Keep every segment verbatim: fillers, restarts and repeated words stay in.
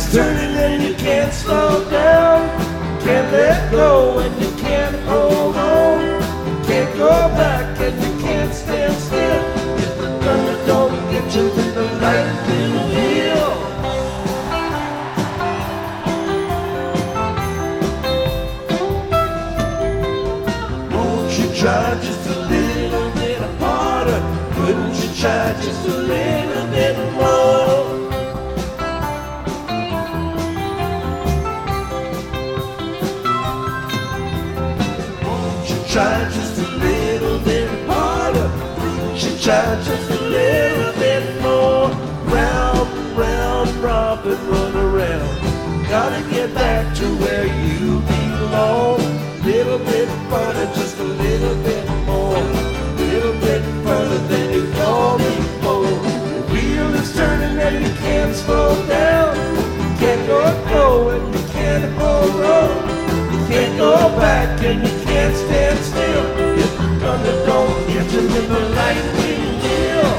is turning and you can't slow down. Can't let go and you can't hold on. Can't go back and you can't stand still. If the thunder don't get you, then the lightning will. Won't you try just a little bit harder? Couldn't you try just a little bit more? Try just a little bit harder. Couldn't you try just a little bit more? Round and round, robin, run around. Gotta get back to where you belong. Little bit further, just a little bit more. Little bit further than you go before. The wheel is turning and you can't slow down. You can't go slow and you can't hold on. You can't go back and you can't stand still. If the thunder don't get you, then the lightning will.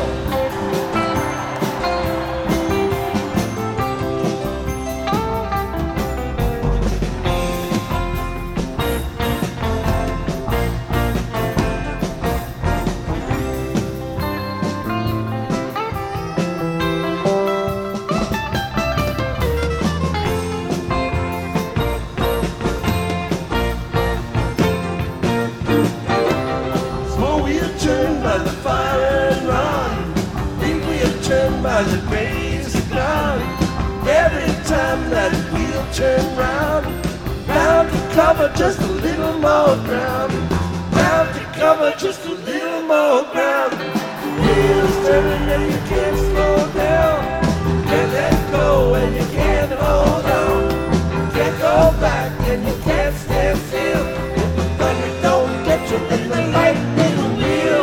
By the fire and run, think we have turned by the grace of God. Every time that wheel turn round, bound to cover just a little more ground. Bound to cover just a little more ground. The wheel's turning and you can't slow down. Can't let go and you can't hold on. Can't go back and you can't stand still. If the thunder don't get you, then the lightning will.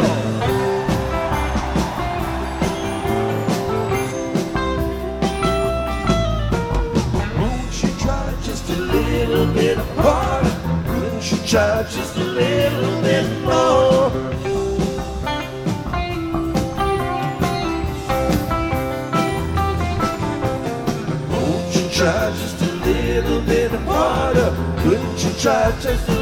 A little bit harder. Couldn't you try just a little bit more? Won't you try just a little bit harder? Couldn't you try just a